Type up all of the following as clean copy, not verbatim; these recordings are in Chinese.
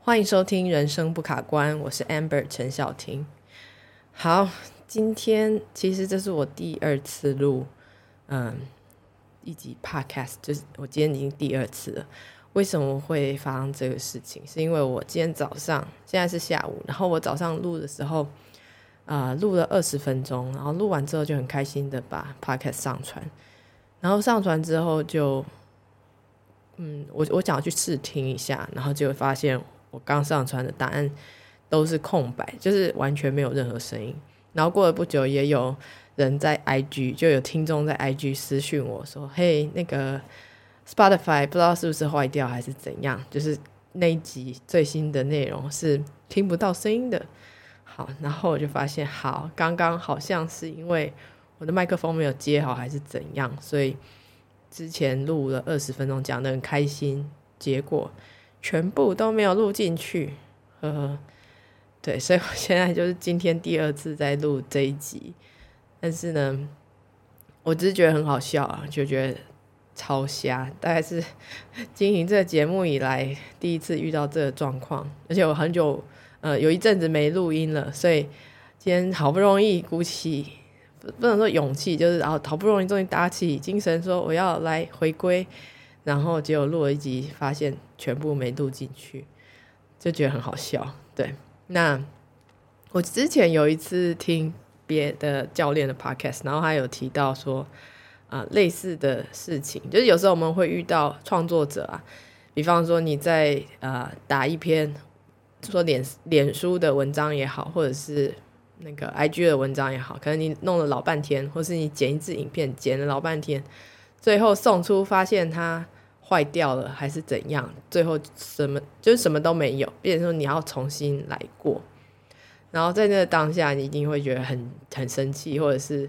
欢迎收听人生不卡关，我是 Amber 陈晓婷。好，今天其实这是我第二次录一集 podcast， 就是我今天已经第二次了。为什么会发生这个事情？是因为我今天早上，现在是下午，然后我早上录的时候录了20分钟，然后录完之后就很开心的把 podcast 上传，然后上传之后就我想要去试听一下，然后就会发现我刚上传的答案都是空白，就是完全没有任何声音。然后过了不久，也有人在 IG， 就有听众在 IG 私讯我说：“嘿，那个 Spotify 不知道是不是坏掉还是怎样，就是那一集最新的内容是听不到声音的。”好，然后我就发现，刚刚好像是因为我的麦克风没有接好还是怎样，所以之前录了20分钟讲得很开心，结果全部都没有录进去，对，所以我现在就是今天第二次在录这一集，但是呢，我只是觉得很好笑啊，就觉得超瞎，大概是经营这个节目以来第一次遇到这个状况，而且我很久有一阵子没录音了，所以今天好不容易鼓起不能说勇气，就是好不容易终于打起精神说我要来回归，然后结果录了一集发现全部没录进去，就觉得很好笑。对，那我之前有一次听别的教练的 podcast， 然后他有提到说类似的事情，就是有时候我们会遇到创作者啊，比方说你在打一篇说脸书的文章也好，或者是那个 IG 的文章也好，可能你弄了老半天，或是你剪一支影片剪了老半天，最后送出发现它坏掉了还是怎样，最后什么都没有，变成说你要重新来过，然后在那个当下你一定会觉得很生气，或者是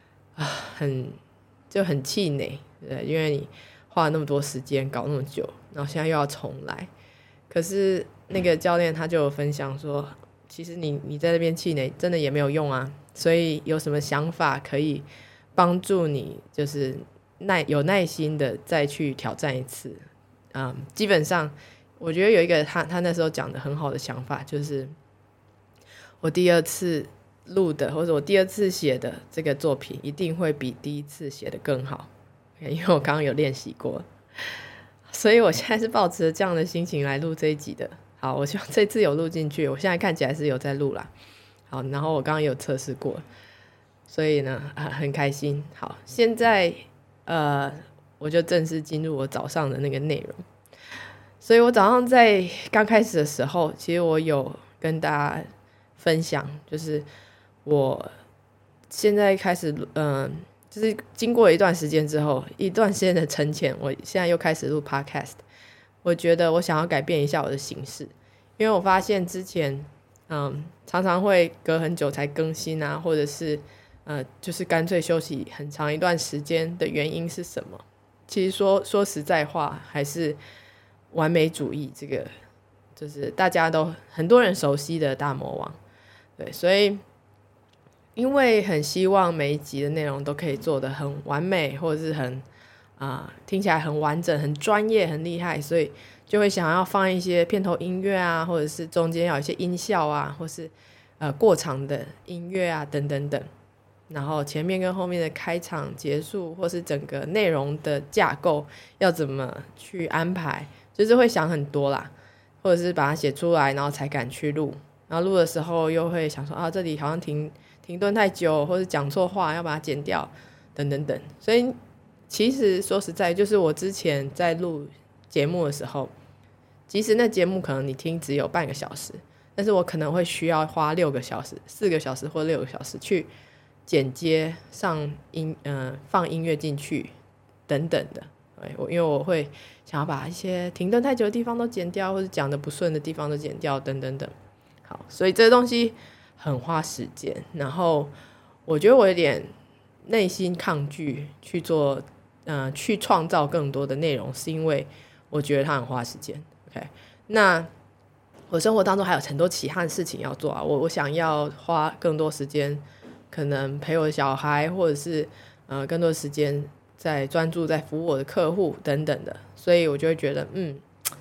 很气馁，对，因为你花了那么多时间搞那么久，然后现在又要重来。可是那个教练他就有分享说，其实你在那边气馁真的也没有用啊，所以有什么想法可以帮助你就是有耐心的再去挑战一次。基本上我觉得有一个他那时候讲的很好的想法，就是我第二次录的或者我第二次写的这个作品一定会比第一次写的更好，因为我刚刚有练习过，所以我现在是抱持着这样的心情来录这一集的。好，我希望这次有录进去，我现在看起来是有在录啦。好，然后我刚刚有测试过，所以呢很开心。好，现在我就正式进入我早上的那个内容。所以我早上在刚开始的时候，其实我有跟大家分享，就是我现在开始就是经过一段时间之后，一段时间的沉潜，我现在又开始录 podcast。我觉得我想要改变一下我的形式，因为我发现之前常常会隔很久才更新啊，或者是就是干脆休息很长一段时间的原因是什么？其实说实在话，还是完美主义这个，就是大家都很多人熟悉的大魔王。对，所以因为很希望每一集的内容都可以做得很完美，或者是很听起来很完整、很专业、很厉害，所以就会想要放一些片头音乐啊，或者是中间要有一些音效啊，或是过场的音乐啊等等等，然后前面跟后面的开场、结束，或是整个内容的架构要怎么去安排，就是会想很多啦，或者是把它写出来，然后才敢去录。然后录的时候又会想说这里好像停顿太久，或是讲错话要把它剪掉等等等。所以其实说实在，就是我之前在录节目的时候，即使那节目可能你听只有半个小时，但是我可能会需要花6个小时、4个小时或6个小时去剪接、放音乐进去等等的。因为我会想要把一些停顿太久的地方都剪掉，或者讲的不顺的地方都剪掉等等等。好，所以这个东西很花时间，然后我觉得我有点内心抗拒去做去创造更多的内容，是因为我觉得它很花时间。OK， 那我生活当中还有很多其他的事情要做啊，我想要花更多时间，可能陪我的小孩，或者是更多时间在专注在服务我的客户等等的，所以我就会觉得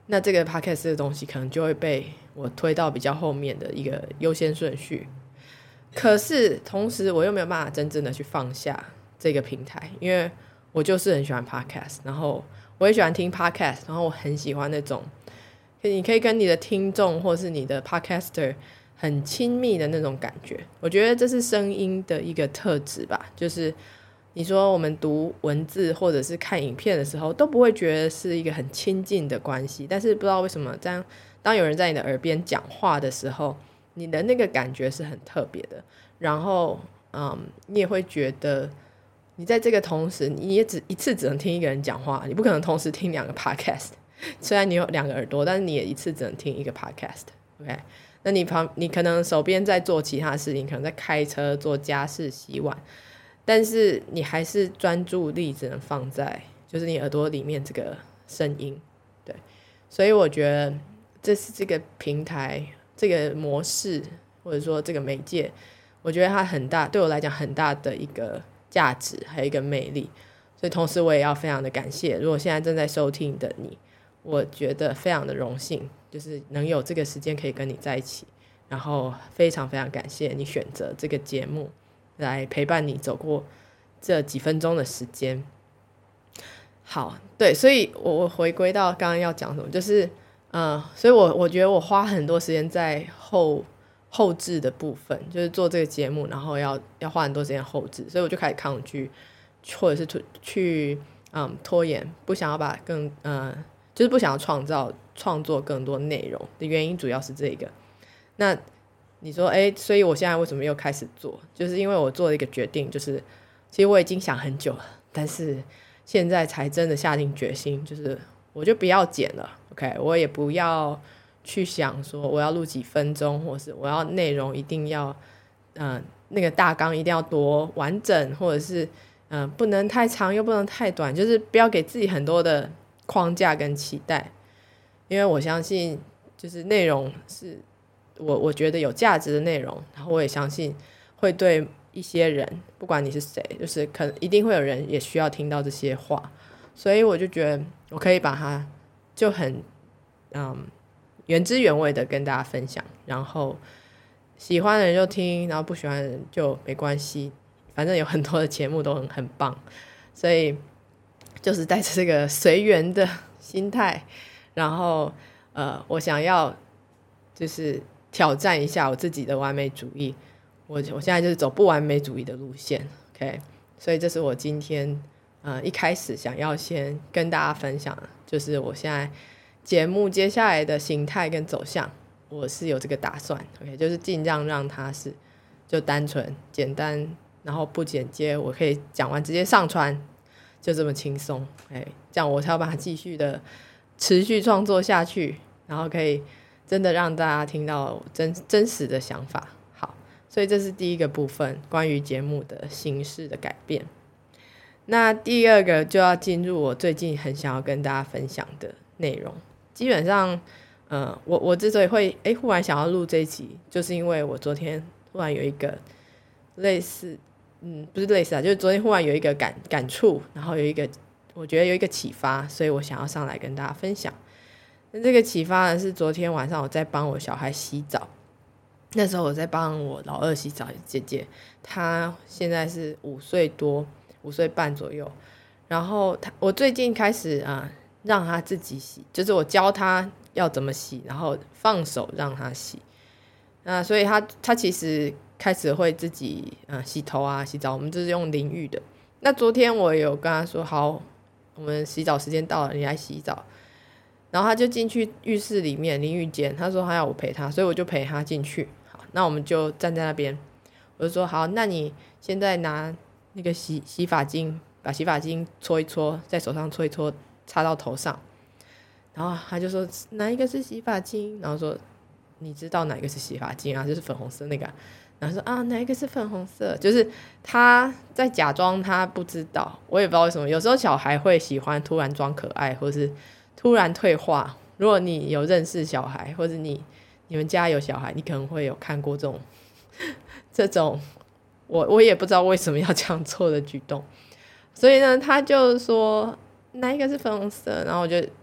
那这个 podcast 的东西可能就会被我推到比较后面的一个优先顺序。可是同时我又没有办法真正的去放下这个平台，因为我就是很喜欢 podcast， 然后我也喜欢听 podcast， 然后我很喜欢那种你可以跟你的听众或是你的 podcaster 很亲密的那种感觉。我觉得这是声音的一个特质吧，就是你说我们读文字或者是看影片的时候都不会觉得是一个很亲近的关系，但是不知道为什么这样，当有人在你的耳边讲话的时候，你的那个感觉是很特别的。然后你也会觉得你在这个同时，你也一次只能听一个人讲话，你不可能同时听2个 podcast， 虽然你有2个耳朵，但是你也一次只能听一个 podcast。 OK， 那你可能手边在做其他事情，可能在开车做家事洗碗，但是你还是专注力只能放在就是你耳朵里面这个声音。对，所以我觉得这是这个平台这个模式或者说这个媒介，我觉得它很大，对我来讲很大的一个价值还有一个魅力。所以同时我也要非常的感谢如果现在正在收听的你，我觉得非常的荣幸，就是能有这个时间可以跟你在一起，然后非常非常感谢你选择这个节目来陪伴你走过这几分钟的时间。好，对，所以我回归到刚刚要讲什么，就是所以我觉得我花很多时间在后置的部分，就是做这个节目，然后要花很多时间后置，所以我就开始抗拒或者是去拖延，不想要把就是不想要创作更多内容的原因主要是这个。那你说所以我现在为什么又开始做，就是因为我做了一个决定，就是其实我已经想很久了，但是现在才真的下定决心，就是我就不要剪了 OK， 我也不要去想说我要录几分钟，或是我要内容一定要那个大纲一定要多完整，或者是不能太长又不能太短，就是不要给自己很多的框架跟期待。因为我相信就是内容是我觉得有价值的内容，然后我也相信会对一些人，不管你是谁，就是可能一定会有人也需要听到这些话，所以我就觉得我可以把它就很原汁原味的跟大家分享，然后喜欢的人就听，然后不喜欢的人就没关系，反正有很多的节目都很棒，所以就是带着这个随缘的心态，然后我想要就是挑战一下我自己的完美主义，我现在就是走不完美主义的路线 OK， 所以这是我今天一开始想要先跟大家分享的，就是我现在节目接下来的形态跟走向，我是有这个打算 OK， 就是尽量让它是就单纯简单，然后不剪接，我可以讲完直接上传，就这么轻松这样我才要把它继续的持续创作下去，然后可以真的让大家听到真实的想法。好，所以这是第一个部分，关于节目的形式的改变。那第二个就要进入我最近很想要跟大家分享的内容。基本上我之所以会忽然想要录这一集，就是因为我昨天忽然有一个类似不是类似就是昨天忽然有一个感触，然后我觉得有一个启发，所以我想要上来跟大家分享。那这个启发呢，是昨天晚上我在帮我小孩洗澡，那时候我在帮我老二洗澡，姐姐她现在是5岁多5岁半左右，然后我最近开始让她自己洗，就是我教她要怎么洗，然后放手让她洗。所以她其实开始会自己洗头啊洗澡，我们就是用淋浴的。那昨天我有跟她说，好，我们洗澡时间到了，你来洗澡。然后她就进去浴室里面淋浴间，她说她要我陪她，所以我就陪她进去。好，那我们就站在那边，我就说好，那你现在拿那个洗发精，把洗发精搓一搓，在手上搓一搓，擦到头上。然后他就说哪一个是洗发精，然后说你知道哪一个是洗发精啊，就是粉红色那个然后说哪一个是粉红色，就是他在假装他不知道，我也不知道为什么，有时候小孩会喜欢突然装可爱，或是突然退化。如果你有认识小孩，或者你们家有小孩，你可能会有看过这种我也不知道为什么要这样做的举动。所以呢他就说哪一个是粉红色，然后我就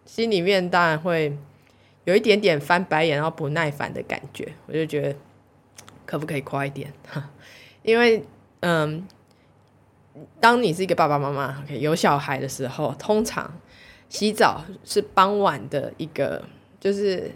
心里面当然会有一点点翻白眼，然后不耐烦的感觉。我就觉得可不可以快一点？因为当你是一个爸爸妈妈有小孩的时候，通常洗澡是傍晚的一个就是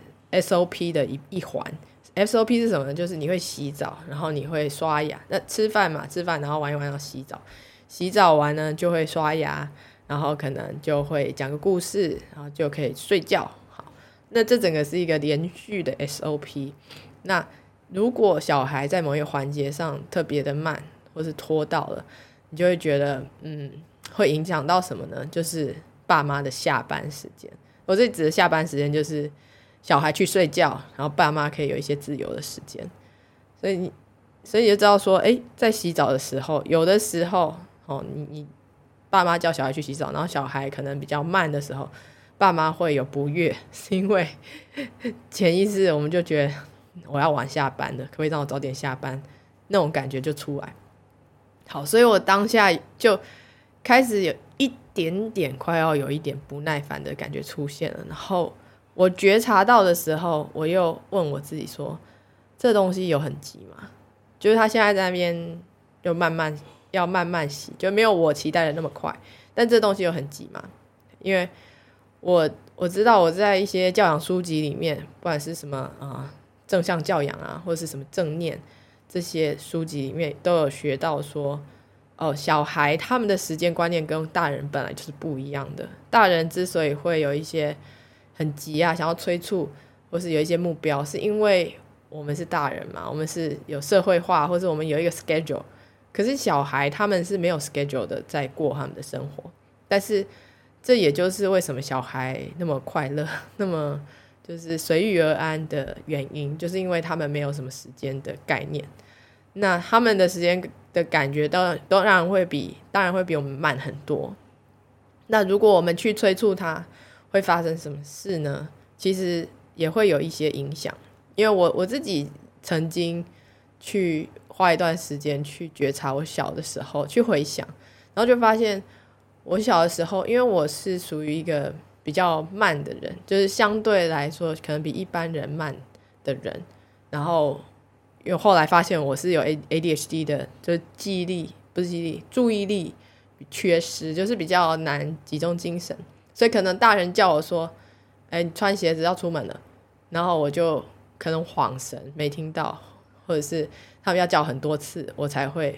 SOP 的一环。SOP 是什么呢？就是你会洗澡，然后你会刷牙，那吃饭然后玩一玩要洗澡，洗澡完呢就会刷牙，然后可能就会讲个故事，然后就可以睡觉。好，那这整个是一个连续的 SOP。那如果小孩在某一个环节上特别的慢，或是拖到了，你就会觉得会影响到什么呢？就是爸妈的下班时间。我这里指的下班时间就是小孩去睡觉，然后爸妈可以有一些自由的时间。所以你就知道说，在洗澡的时候，有的时候你爸妈叫小孩去洗澡，然后小孩可能比较慢的时候，爸妈会有不悦，是因为潜意识我们就觉得我要晚下班了，可不可以让我早点下班？那种感觉就出来。好，所以我当下就开始有一点点快要有一点不耐烦的感觉出现了。然后我觉察到的时候，我又问我自己说，这东西有很急吗？就是他现在在那边就慢慢洗，就没有我期待的那么快。但这东西有很急吗？因为我知道我在一些教养书籍里面，不管是什么正向教养啊，或者是什么正念这些书籍里面都有学到说，小孩他们的时间观念跟大人本来就是不一样的。大人之所以会有一些很急啊，想要催促，或是有一些目标，是因为我们是大人嘛，我们是有社会化，或者我们有一个 schedule。可是小孩他们是没有 schedule 的在过他们的生活，但是这也就是为什么小孩那么快乐，那么就是随遇而安的原因，就是因为他们没有什么时间的概念。那他们的时间的感觉都当然会比我们慢很多。那如果我们去催促他，会发生什么事呢？其实也会有一些影响。因为我自己曾经去花一段时间去觉察我小的时候，去回想，然后就发现我小的时候，因为我是属于一个比较慢的人，就是相对来说可能比一般人慢的人。然后因为后来发现我是有 ADHD 的，就是注意力缺失，就是比较难集中精神。所以可能大人叫我说你穿鞋子要出门了，然后我就可能恍神没听到，或者是他们要叫很多次我才会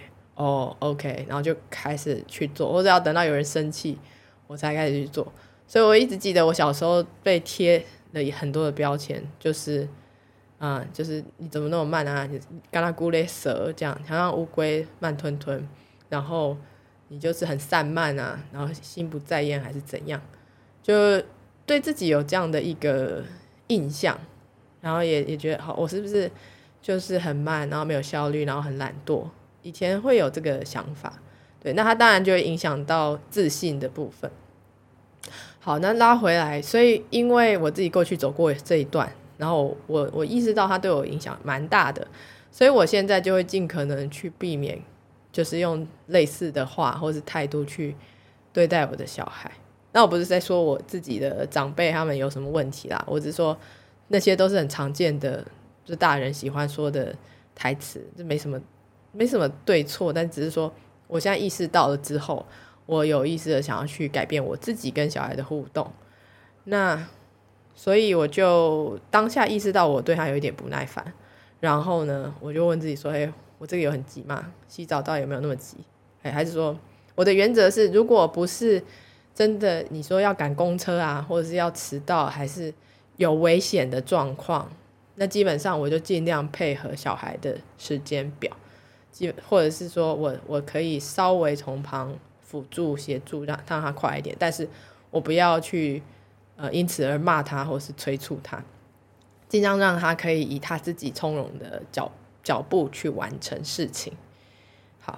OK， 然后就开始去做，或者要等到有人生气我才开始去做。所以我一直记得我小时候被贴了很多的标签，就是你怎么那么慢啊，你跟他咕嘞蛇这样，好像乌龟慢吞吞，然后你就是很散漫啊，然后心不在焉还是怎样，就对自己有这样的一个印象。然后也觉得好，我是不是就是很慢，然后没有效率，然后很懒惰，以前会有这个想法。对，那它当然就会影响到自信的部分。好，那拉回来，所以因为我自己过去走过这一段，然后我意识到它对我影响蛮大的，所以我现在就会尽可能去避免，就是用类似的话或是态度去对待我的小孩。那我不是在说我自己的长辈他们有什么问题啦，我只是说那些都是很常见的，就大人喜欢说的台词，就没什么对错，但只是说我现在意识到了之后，我有意识的想要去改变我自己跟小孩的互动。那所以我就当下意识到我对他有一点不耐烦，然后呢我就问自己说我这个有很急吗？洗澡到底有没有那么急？还是说我的原则是，如果不是真的你说要赶公车啊，或者是要迟到，还是有危险的状况，那基本上我就尽量配合小孩的时间表，或者是说我可以稍微从旁辅助协助让他快一点，但是我不要去因此而骂他或是催促他，尽量让他可以以他自己从容的脚步去完成事情。好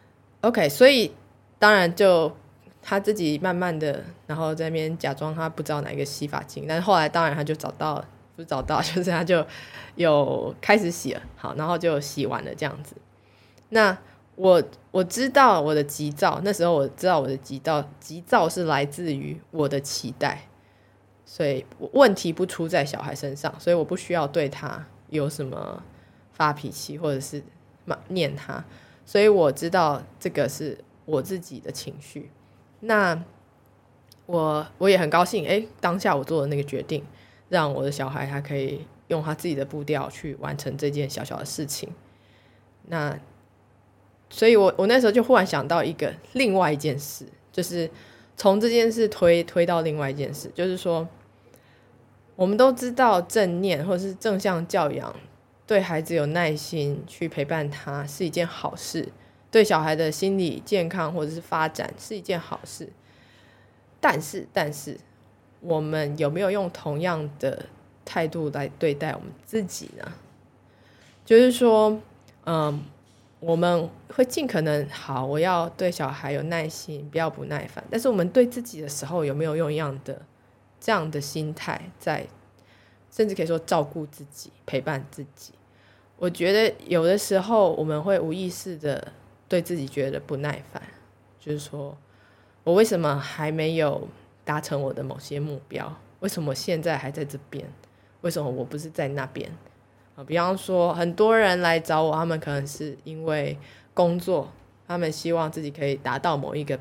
OK， 所以当然就他自己慢慢的然后在那边假装他不知道哪一个洗发精，但是后来当然他就就是他就有开始洗了。好，然后就洗完了这样子。那我知道我的急躁，那时候我知道我的急躁是来自于我的期待， 所以问题不出在小孩身上，所以我不需要对他有什么发脾气或者是念他，所以我知道这个是我自己的情绪。那我也很高兴，当下我做的那个决定，让我的小孩他可以用他自己的步调去完成这件小小的事情。那所以我那时候就忽然想到另外一件事，就是从这件事推到另外一件事，就是说我们都知道正念或者是正向教养对孩子有耐心去陪伴他是一件好事，对小孩的心理健康或者是发展是一件好事。但是我们有没有用同样的态度来对待我们自己呢？就是说我们会尽可能好，我要对小孩有耐心，不要不耐烦，但是我们对自己的时候有没有用这样的心态在，甚至可以说照顾自己，陪伴自己。我觉得有的时候我们会无意识的对自己觉得不耐烦，就是说我为什么还没有达成我的某些目标？为什么我现在还在这边？为什么我不是在那边？比方说很多人来找我，他们可能是因为工作，他们希望自己可以达到某一个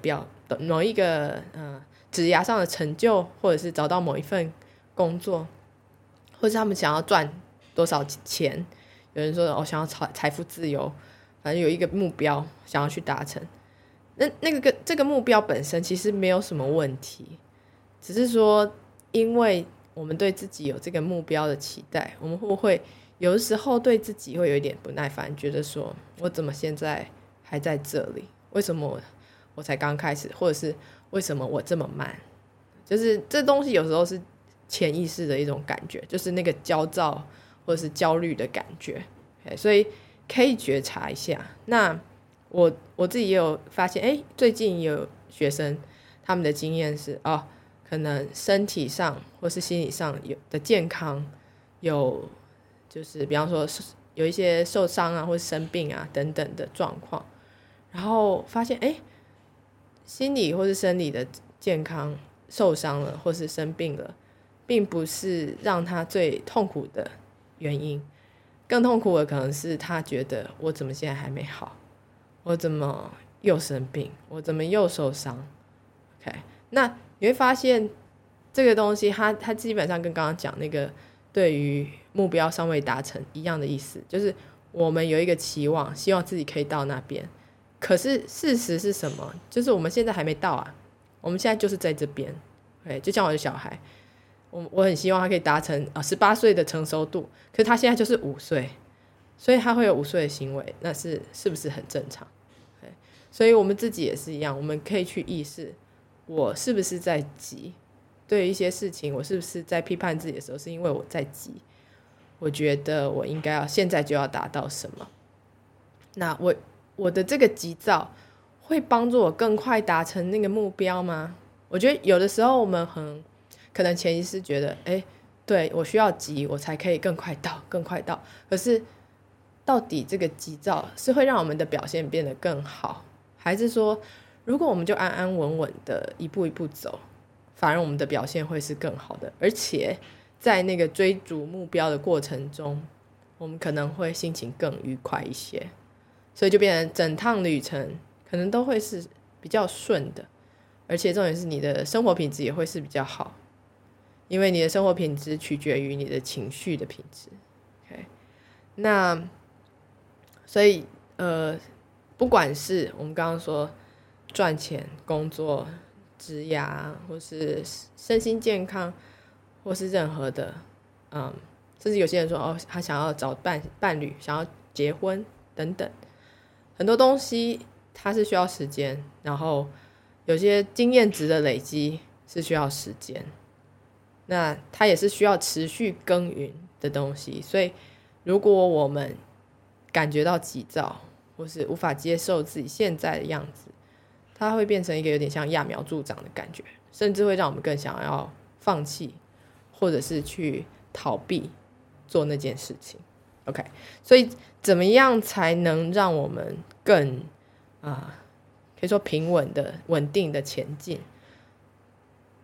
职业上的成就，或者是找到某一份工作，或者他们想要赚多少钱。有人说想要财富自由，反正有一个目标想要去达成。这个目标本身其实没有什么问题，只是说因为我们对自己有这个目标的期待，我们会不会有的时候对自己会有一点不耐烦，觉得说我怎么现在还在这里？为什么我才刚开始？或者是为什么我这么慢？就是这东西有时候是潜意识的一种感觉，就是那个焦躁或者是焦虑的感觉。所以可以觉察一下。那我自己也有发现，最近有学生他们的经验是可能身体上或是心理上有的健康有，就是比方说有一些受伤啊或是生病啊等等的状况，然后发现心理或是生理的健康受伤了或是生病了，并不是让他最痛苦的原因，更痛苦的可能是他觉得我怎么现在还没好，我怎么又生病，我怎么又受伤。 OK， 那你会发现这个东西它基本上跟刚刚讲那个对于目标尚未达成一样的意思，就是我们有一个期望，希望自己可以到那边，可是事实是什么？就是我们现在还没到啊，我们现在就是在这边。就像我的小孩，我很希望他可以达成18岁的成熟度，可是他现在就是5岁，所以他会有5岁的行为，那是不是很正常？所以我们自己也是一样，我们可以去意识我是不是在急，对于一些事情我是不是在批判自己的时候是因为我在急，我觉得我应该要现在就要达到什么。那我的这个急躁会帮助我更快达成那个目标吗？我觉得有的时候我们可能潜意识觉得对，我需要急我才可以更快到，可是到底这个急躁是会让我们的表现变得更好，还是说如果我们就安安稳稳的一步一步走，反而我们的表现会是更好的，而且在那个追逐目标的过程中，我们可能会心情更愉快一些，所以就变成整趟旅程可能都会是比较顺的，而且重点是你的生活品质也会是比较好，因为你的生活品质取决于你的情绪的品质。 OK， 那所以不管是我们刚刚说赚钱、工作、职涯，或是身心健康，或是任何的甚至有些人说他想要找伴侣，想要结婚等等，很多东西它是需要时间，然后有些经验值的累积是需要时间，那它也是需要持续耕耘的东西。所以如果我们感觉到急躁或是无法接受自己现在的样子，它会变成一个有点像揠苗助长的感觉，甚至会让我们更想要放弃，或者是去逃避做那件事情。 OK， 所以怎么样才能让我们更可以说平稳的稳定的前进？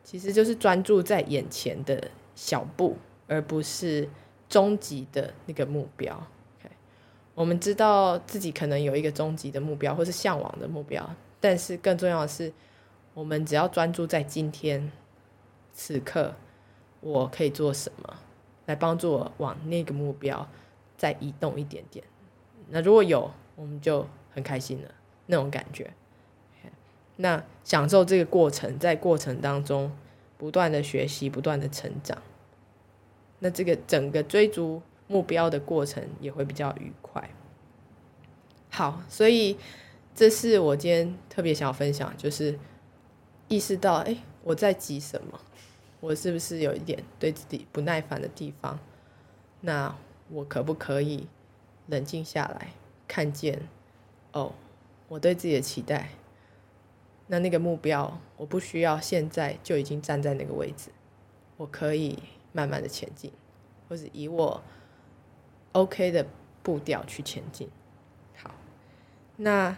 其实就是专注在眼前的小步，而不是终极的那个目标。Okay? 我们知道自己可能有一个终极的目标或是向往的目标，但是更重要的是我们只要专注在今天此刻我可以做什么来帮助我往那个目标再移动一点点，那如果有我们就很开心了，那种感觉。那享受这个过程，在过程当中不断的学习，不断的成长，那这个整个追逐目标的过程也会比较愉快。好，所以这是我今天特别想要分享，就是意识到我在急什么，我是不是有一点对自己不耐烦的地方，那我可不可以冷静下来，看见我对自己的期待，那个目标我不需要现在就已经站在那个位置，我可以慢慢的前进，或者以我 OK 的步调去前进。好，那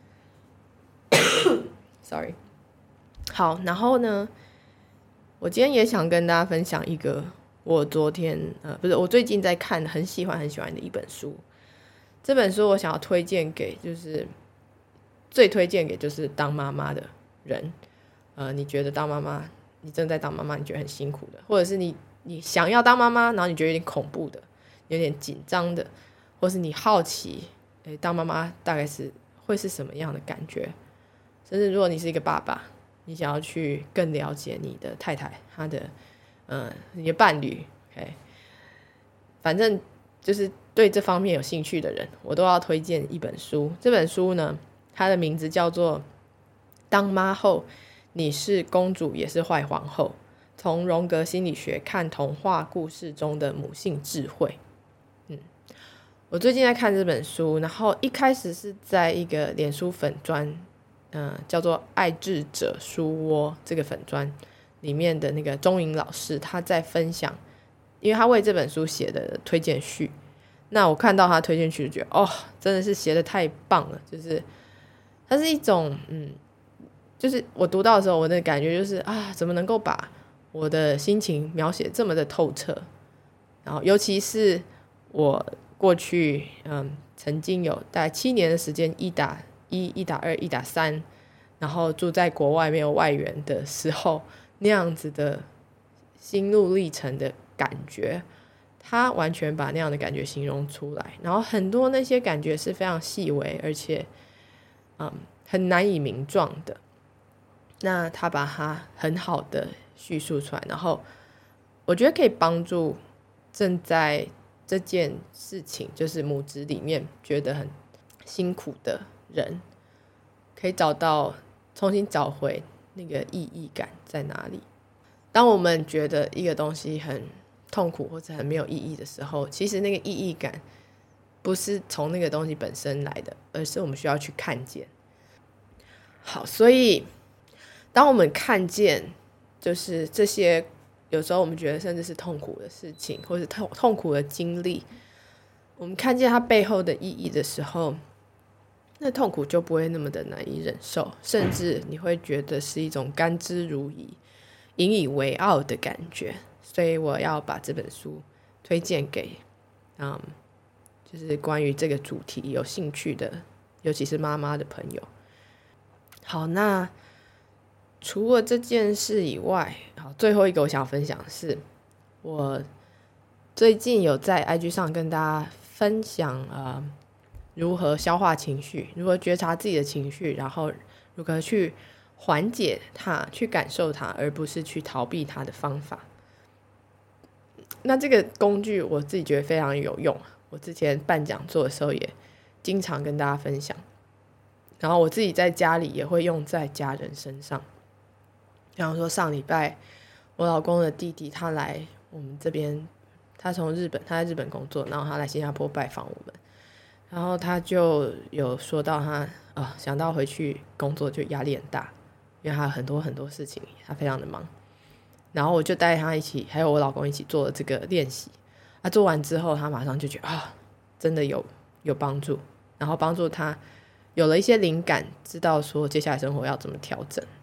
sorry， 好，然后呢，我今天也想跟大家分享一个我昨天我最近在看很喜欢的一本书。这本书我想要推荐给最推荐给就是当妈妈的人，你觉得当妈妈，你正在当妈妈，你觉得很辛苦的，或者是你想要当妈妈，然后你觉得有点恐怖的，有点紧张的，或是你好奇，当妈妈大概会是什么样的感觉？甚至如果你是一个爸爸，你想要去更了解你的太太，你的伴侣 ，OK， 反正就是对这方面有兴趣的人，我都要推荐一本书。这本书呢，它的名字叫做《当妈后，你是公主也是坏皇后》，从荣格心理学看童话故事中的母性智慧。我最近在看这本书，然后一开始是在一个脸书粉专，叫做爱智者书窝这个粉专里面的那个钟颖老师，他在分享，因为他为这本书写的推荐序。那我看到他推荐序就觉得真的是写的太棒了，就是它是一种就是我读到的时候，我的感觉就是怎么能够把我的心情描写这么的透彻，然后尤其是我过去曾经有大概7年的时间1打1、1打2、1打3，然后住在国外没有外援的时候，那样子的心路历程的感觉，他完全把那样的感觉形容出来，然后很多那些感觉是非常细微，而且很难以名状的，那他把它很好的叙述出来，然后我觉得可以帮助正在这件事情就是母职里面觉得很辛苦的人，可以重新找回那个意义感在哪里。当我们觉得一个东西很痛苦或者很没有意义的时候，其实那个意义感不是从那个东西本身来的，而是我们需要去看见。好，所以当我们看见就是这些有时候我们觉得甚至是痛苦的事情，或是痛苦的经历，我们看见它背后的意义的时候，那痛苦就不会那么的难以忍受，甚至你会觉得是一种甘之如饴、引以为傲的感觉。所以我要把这本书推荐给就是关于这个主题有兴趣的，尤其是妈妈的朋友。好，那除了这件事以外，最后一个我想要分享的是，我最近有在 IG 上跟大家分享如何消化情绪，如何觉察自己的情绪，然后如何去缓解它，去感受它，而不是去逃避它的方法。那这个工具我自己觉得非常有用，我之前办讲座的时候也经常跟大家分享，然后我自己在家里也会用在家人身上。比方说上礼拜我老公的弟弟他来我们这边，他在日本工作，然后他来新加坡拜访我们，然后他就有说到他想到回去工作就压力很大，因为他有很多很多事情，他非常的忙，然后我就带他一起还有我老公一起做了这个练习，做完之后他马上就觉得真的有帮助，然后帮助他有了一些灵感，知道说接下来生活要怎么调整。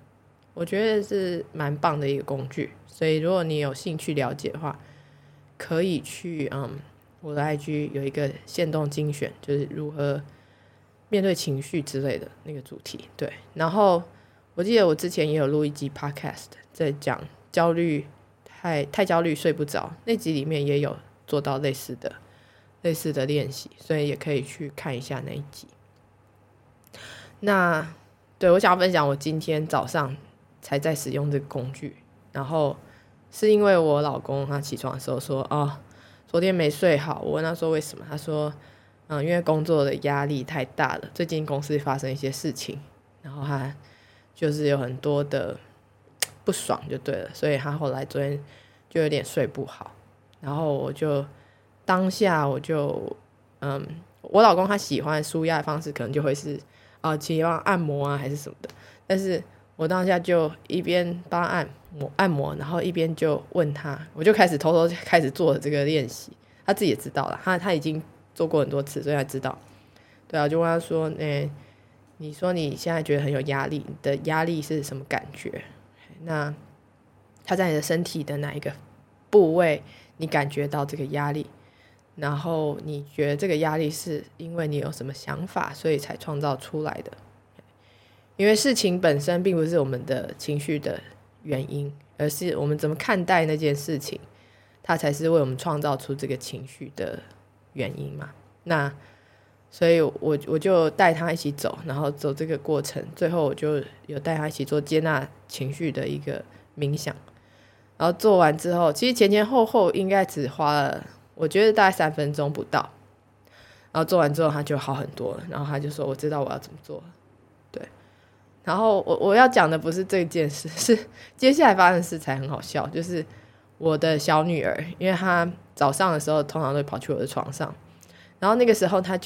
我觉得是蛮棒的一个工具。所以如果你有兴趣了解的话，可以去我的 IG 有一个限动精选，就是如何面对情绪之类的那个主题。对，然后我记得我之前也有录一集 podcast 在讲焦虑，太焦虑睡不着，那集里面也有做到类似的练习，所以也可以去看一下那一集。那对，我想要分享我今天早上才在使用这个工具，然后是因为我老公他起床的时候说昨天没睡好，我问他说为什么，他说因为工作的压力太大了，最近公司发生一些事情，然后他就是有很多的不爽就对了，所以他后来昨天就有点睡不好。然后当下我我老公他喜欢舒压的方式可能就会是期望按摩啊还是什么的，但是我当下就一边帮他按摩，然后一边就问他，我就偷偷开始做这个练习，他自己也知道了，他已经做过很多次，所以他知道。对啊，我就问他说你说你现在觉得很有压力，你的压力是什么感觉？那他在你的身体的哪一个部位你感觉到这个压力？然后你觉得这个压力是因为你有什么想法所以才创造出来的？因为事情本身并不是我们的情绪的原因，而是我们怎么看待那件事情，它才是为我们创造出这个情绪的原因嘛。那所以我就带他一起走，然后走这个过程，最后我就有带他一起做接纳情绪的一个冥想。然后做完之后，其实前后应该只花了我觉得大概3分钟不到，然后做完之后他就好很多了，然后他就说我知道我要怎么做了。对，然后我要讲的不是这件事，是接下来发生的事才很好笑，就是我的小女儿，因为她早上的时候通常都会跑去我的床上，然后那个时候她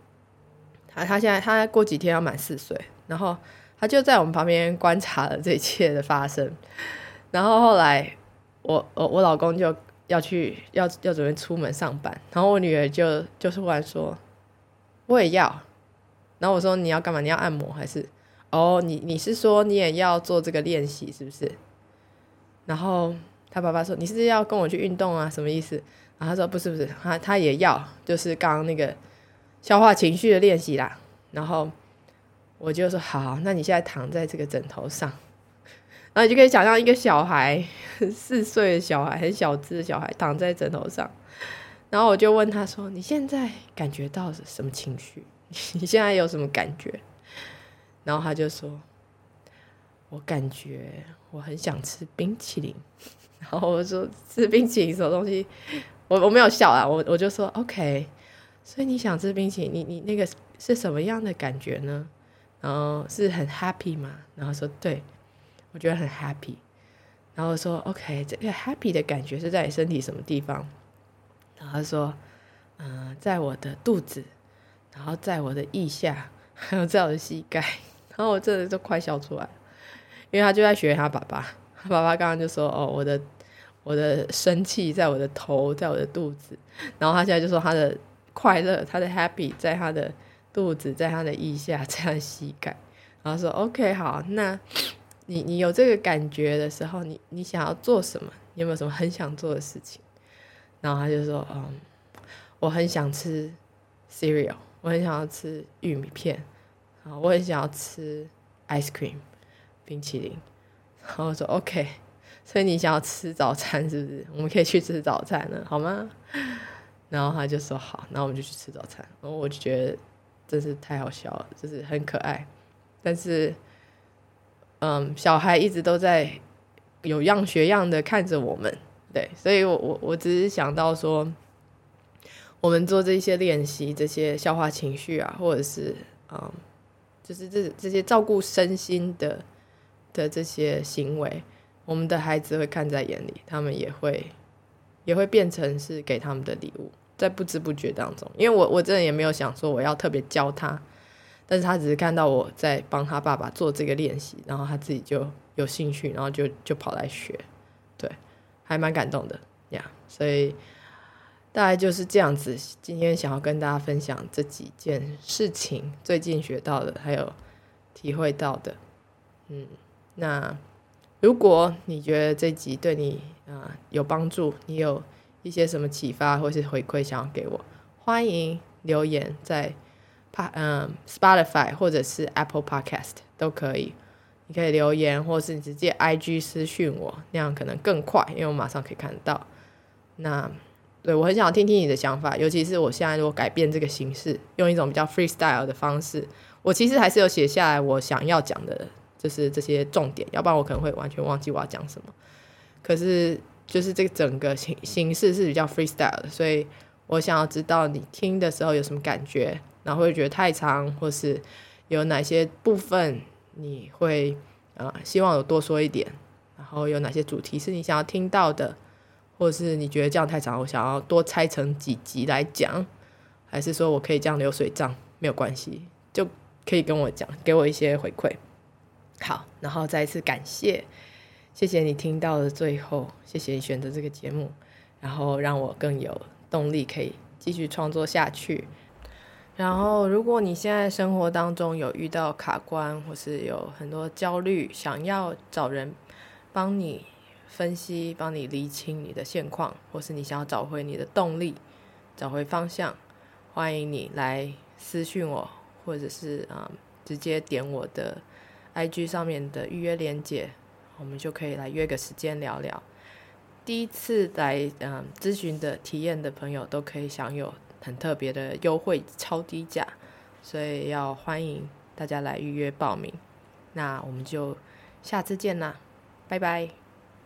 过几天要满4岁，然后她就在我们旁边观察了这一切的发生。然后后来我老公就要准备出门上班，然后我女儿就突然说我也要，然后我说你要干嘛？你要按摩还是你是说你也要做这个练习是不是？然后他爸爸说你是要跟我去运动啊，什么意思？然后他说不是他也要，就是刚刚那个消化情绪的练习啦。然后我就说好，那你现在躺在这个枕头上，然后你就可以想象一个小孩4岁的小孩，很小只的小孩躺在枕头上，然后我就问他说你现在感觉到什么情绪？你现在有什么感觉？然后他就说我感觉我很想吃冰淇淋。然后我说吃冰淇淋什么东西？我没有笑啦，我就说 OK， 所以你想吃冰淇淋，你那个是什么样的感觉呢？然后是很 happy 吗？然后说对，我觉得很 happy。然后说 OK， 这个 happy 的感觉是在你身体什么地方？然后他说在我的肚子，然后在我的腋下，还有在我的膝盖。然后我真的就快笑出来了，因为他就在学他爸爸。他爸爸刚刚就说我的生气在我的头，在我的肚子，然后他现在就说他的快乐，他的 happy 在他的肚子，在他的腋下，在他的膝盖。然后说 OK 好，那你有这个感觉的时候，你想要做什么？你有没有什么很想做的事情？然后他就说我很想吃 cereal， 我很想要吃玉米片，我很想要吃 ice cream 冰淇淋。然后我说 OK， 所以你想要吃早餐是不是？我们可以去吃早餐了好吗？然后他就说好，然后我们就去吃早餐。然后我就觉得真是太好笑了，就是很可爱。但是小孩一直都在有样学样的看着我们，对，所以我只是想到说我们做这些练习，这些消化情绪啊，或者是就是这些照顾身心的这些行为，我们的孩子会看在眼里，他们也会变成是给他们的礼物，在不知不觉当中。因为我真的也没有想说我要特别教他，但是他只是看到我在帮他爸爸做这个练习，然后他自己就有兴趣，然后就跑来学，对，还蛮感动的呀。所以大概就是这样子，今天想要跟大家分享这几件事情，最近学到的还有体会到的。那如果你觉得这集对你有帮助，你有一些什么启发或是回馈想要给我，欢迎留言在Spotify 或者是 Apple Podcast 都可以。你可以留言，或是你直接 IG 私讯我，那样可能更快，因为我马上可以看到。那对，我很想听听你的想法，尤其是我现在如果改变这个形式，用一种比较 freestyle 的方式，我其实还是有写下来我想要讲的，就是这些重点，要不然我可能会完全忘记我要讲什么。可是就是这个整个形式是比较 freestyle 的，所以我想要知道你听的时候有什么感觉，然后会觉得太长，或是有哪些部分你会希望有多说一点，然后有哪些主题是你想要听到的，或者是你觉得这样太长，我想要多拆成几集来讲，还是说我可以这样流水账，没有关系，就可以跟我讲，给我一些回馈。好，然后再一次感谢谢你听到的最后，谢谢你选择这个节目，然后让我更有动力可以继续创作下去。然后如果你现在生活当中有遇到卡关，或是有很多焦虑，想要找人帮你分析，帮你厘清你的现况，或是你想要找回你的动力，找回方向，欢迎你来私讯我，或者是直接点我的 IG 上面的预约连结，我们就可以来约个时间聊聊。第一次来咨询的体验的朋友都可以享有很特别的优惠，超低价，所以要欢迎大家来预约报名。那我们就下次见啦，拜拜。